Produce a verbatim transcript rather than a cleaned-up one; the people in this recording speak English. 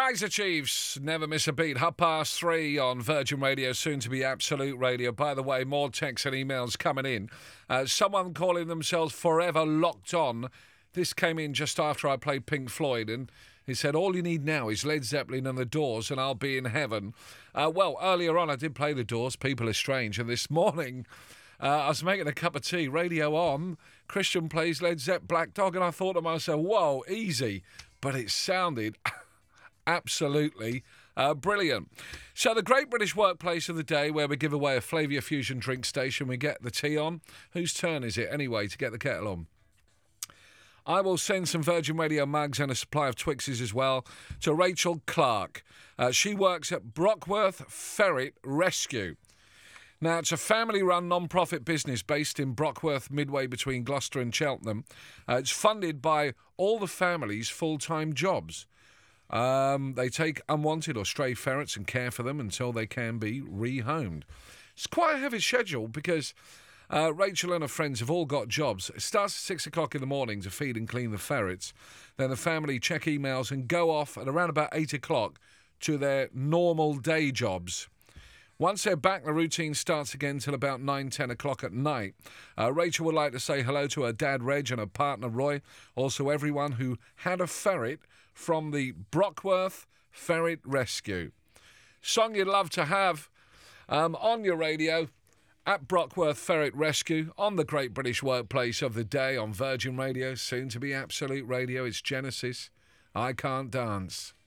Kaiser Chiefs, never miss a beat. Half past three on Virgin Radio, soon to be Absolute Radio. By the way, more texts and emails coming in. Uh, someone calling themselves Forever Locked On. This came in just after I played Pink Floyd, and he said, all you need now is Led Zeppelin and the Doors, and I'll be in heaven. Uh, well, earlier on I did play the Doors, People Are Strange, and this morning uh, I was making a cup of tea, radio on, Christian plays Led Zepp, Black Dog, and I thought to myself, whoa, easy. But it sounded absolutely uh, brilliant. So the Great British Workplace of the day, where we give away a Flavia Fusion drink station, we get the tea on. Whose turn is it anyway to get the kettle on? I will send some Virgin Radio mugs and a supply of Twixes as well to Rachel Clark. Uh, she works at Brockworth Ferret Rescue. Now, it's a family-run non-profit business based in Brockworth, midway between Gloucester and Cheltenham. Uh, it's funded by all the family's full-time jobs. Um, they take unwanted or stray ferrets and care for them until they can be rehomed. It's quite a heavy schedule because uh, Rachel and her friends have all got jobs. It starts at six o'clock in the morning to feed and clean the ferrets. Then the family check emails and go off at around about eight o'clock to their normal day jobs. Once they're back, the routine starts again till about nine, ten o'clock at night. Uh, Rachel would like to say hello to her dad, Reg, and her partner, Roy. Also, everyone who had a ferret from the Brockworth Ferret Rescue. Song you'd love to have um, on your radio at Brockworth Ferret Rescue on the Great British Workplace of the day on Virgin Radio, soon to be Absolute Radio. It's Genesis. I Can't Dance.